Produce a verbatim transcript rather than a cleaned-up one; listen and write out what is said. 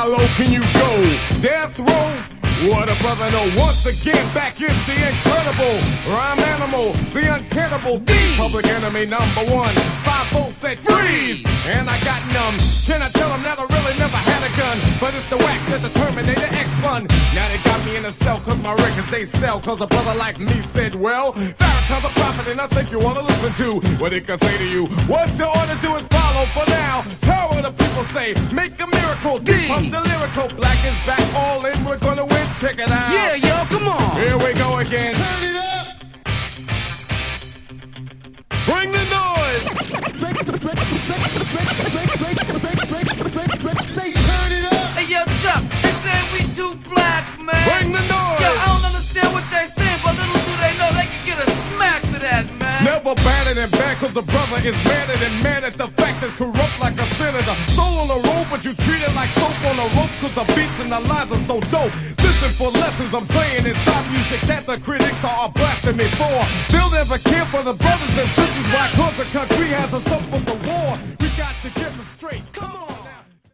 How low can you go? Death row? What a brother know. Once again, back is the incredible rhyme animal, the uncannibal D. Public enemy number one. Five volts said freeze, and I got numb. Can I tell them that I really never had a gun? But it's the wax that the Terminator X spun. Now they got me in a cell cause my records they sell. Cause a brother like me said, well, Farrakhan's a prophet and I think you wanna listen to what it can say to you. What you ought to do is follow for now. Power the people say, make a miracle. D. Pump the lyrical, black is back, all in, we're gonna win. Check it out. Yeah, yo, come on. Here we go again. Turn it up. Bring the noise. Turn it up. Hey, yo, Chuck, they say we too black, man. Bring the noise. Yo, I don't understand what they saying, but little do they know they can get a smack for that, man. Never better than bad, cause the brother is madder than mad at the fact it's corrupt like a senator. Soul on the road, but you treat it like soap on a rope, cause the beats and the lines are so dope. Listen for lessons I'm saying inside music that the critics are blasting me for. They'll never care for the brothers and sisters, why? Cause the country has us up for the war. We got to get them straight. Come on.